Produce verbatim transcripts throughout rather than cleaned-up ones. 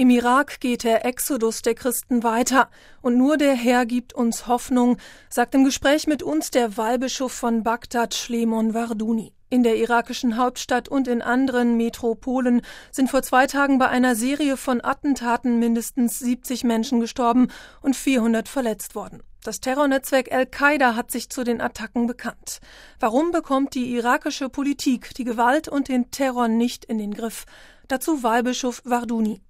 Im Irak geht der Exodus der Christen weiter und nur der Herr gibt uns Hoffnung, sagt im Gespräch mit uns der Weihbischof von Bagdad, Shlemon Warduni. In der irakischen Hauptstadt und in anderen Metropolen sind vor zwei Tagen bei einer Serie von Attentaten mindestens siebzig Menschen gestorben und vierhundert verletzt worden. Das Terrornetzwerk Al-Qaida hat sich zu den Attacken bekannt. Warum bekommt die irakische Politik die Gewalt und den Terror nicht in den Griff? Dazu Weihbischof Warduni.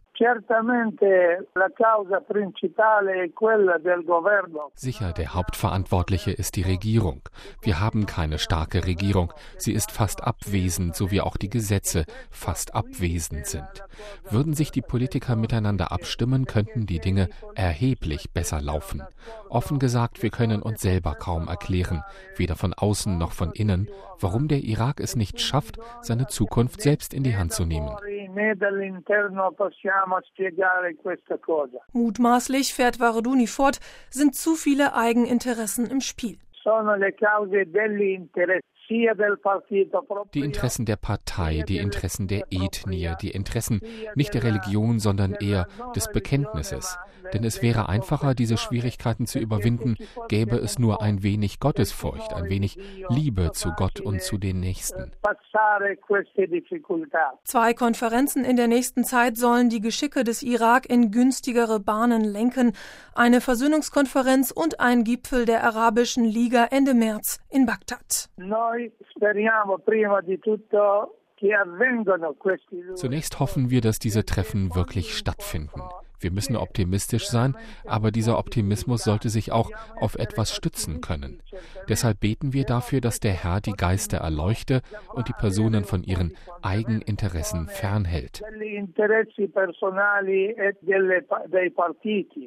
Sicher, der Hauptverantwortliche ist die Regierung. Wir haben keine starke Regierung. Sie ist fast abwesend, so wie auch die Gesetze fast abwesend sind. Würden sich die Politiker miteinander abstimmen, könnten die Dinge erheblich besser laufen. Offen gesagt, wir können uns selber kaum erklären, weder von außen noch von innen, warum der Irak es nicht schafft, seine Zukunft selbst in die Hand zu nehmen. Mutmaßlich, fährt Warduni fort, sind zu viele Eigeninteressen im Spiel. Die Interessen der Partei, die Interessen der Ethnie, die Interessen nicht der Religion, sondern eher des Bekenntnisses. Denn es wäre einfacher, diese Schwierigkeiten zu überwinden, gäbe es nur ein wenig Gottesfurcht, ein wenig Liebe zu Gott und zu den Nächsten. Zwei Konferenzen in der nächsten Zeit sollen die Geschicke des Irak in günstigere Bahnen lenken. Eine Versöhnungskonferenz und ein Gipfel der Arabischen Liga Ende März in Bagdad. Zunächst hoffen wir, dass diese Treffen wirklich stattfinden. Wir müssen optimistisch sein, aber dieser Optimismus sollte sich auch auf etwas stützen können. Deshalb beten wir dafür, dass der Herr die Geister erleuchte und die Personen von ihren Eigeninteressen fernhält.